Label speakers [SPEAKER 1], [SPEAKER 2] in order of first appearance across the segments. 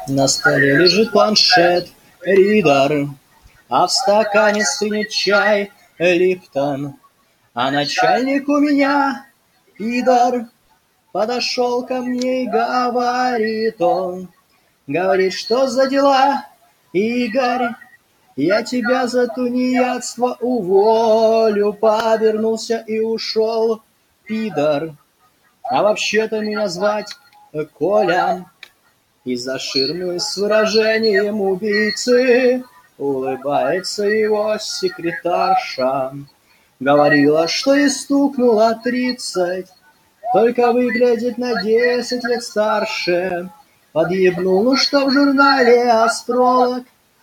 [SPEAKER 1] На столе лежит планшет, ридер, а в стакане стынет чай Липтон. А начальник у меня, пидор, подошел ко мне и говорит он. Говорит, что за дела, Игорь? Я тебя за тунеядство уволю. Повернулся и ушел, пидор. А вообще-то меня звать Коля. Из-за ширмы с выражением убийцы улыбается его секретарша. Говорила, что ей стукнуло 30, только выглядит на 10 лет старше. Подъебнул, ну что в журнале «Астролог»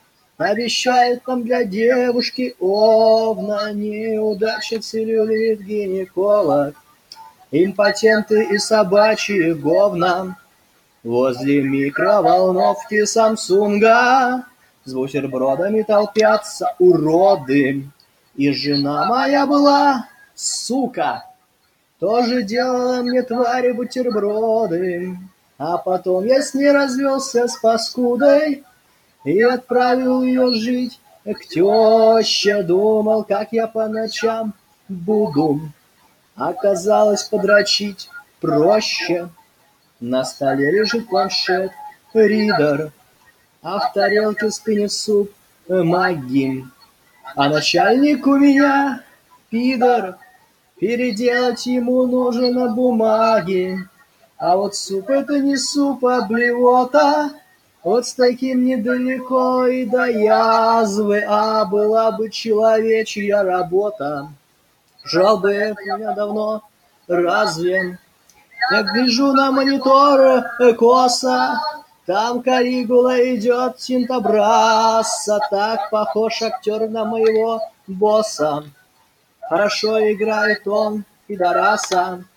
[SPEAKER 1] обещает там для девушки овна. Неудача, целлюлит, гинеколог, импотенты и собачьи говна. Возле микроволновки Самсунга с бутербродами толпятся уроды. И жена моя была, сука, тоже делала мне, твари, бутерброды. А потом я с ней развелся с паскудой и отправил ее жить к теще. Думал, как я по ночам буду. Оказалось, подрочить проще. На столе лежит планшет, ридер, а в тарелке стынет суп магги. А начальник у меня пидор, переделать ему нужно на бумаге. А вот суп это не суп, а блевота. Вот с таким недалеко и до язвы, а была бы человечья работа. Жал бы это меня давно, разве? Я гляжу на монитор косо, там Калигула идет Тинтобраса, так похож актер на моего босса. Хорошо играет он, пидораса.